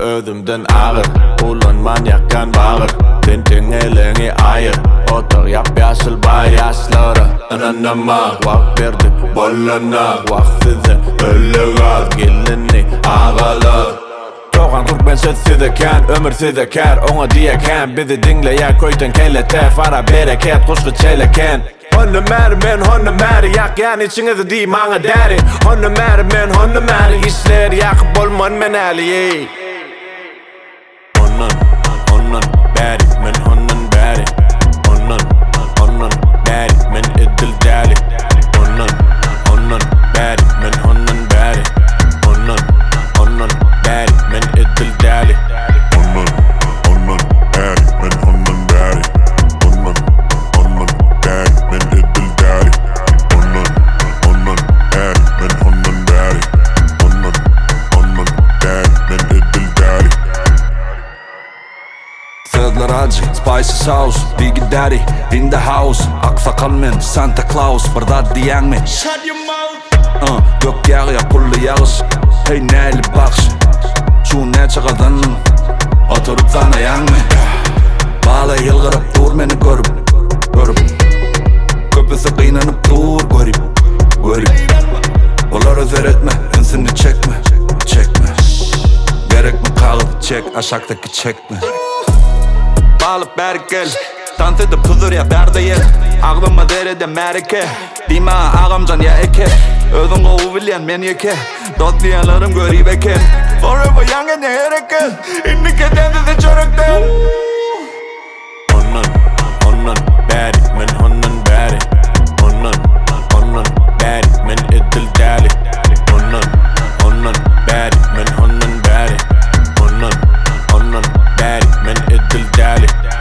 özümden ağır. Ulan manyakan bağır. Tintin elini ayır. Otur yap yaşıl bayasları. Ananama vak verdik bollana. Vaktizi öllü az gelini ağalar. Doğan Türk ben sözsüz eken, ömürsüz eker. Ona diyeken bizi dinle ya koytan kellete. Fara bereket kuşku çeleken. Honum er men honum er yak yani içinizi değil bana deri. Honum er men honum er işler yakıp olman men ali. Honun beri men honun beri. Honun beri men idil dali. Honun beri men honun beri. Honun beri men idil dali. Honun beri men honun beri. Honun beri men idil dali. Honun beri men honun beri. Honun beri men idil dali. Sözler acı, spicy sauce, Biggie Daddy in the house. Aksakal men, Santa Claus, bardat diyen mi? Shut your mouth. Gök yağıya pullu yağız. Hey neyli bakş, şu ne çıkadın? Oturup zanayan mı? Bağla yılgırıp dur beni görüp. Köpüsü kıynanıp dur görüp. Olar özer etme, ensini çekme. Gerek mi kalıp çek, aşaktaki çekme. Bağlıp beri gel, dans edip huzur ya derde yer. Ağlıma derede merike, dima ağamcan ya eke. Özün kovu bilen men yeke, dost diyenlerim görüp eke. Forever young and hareket, inni keten size çörekten. Honun beri men honun beri. Honun beri men idil dali. Honun beri men honun beri. Honun beri men idil dali.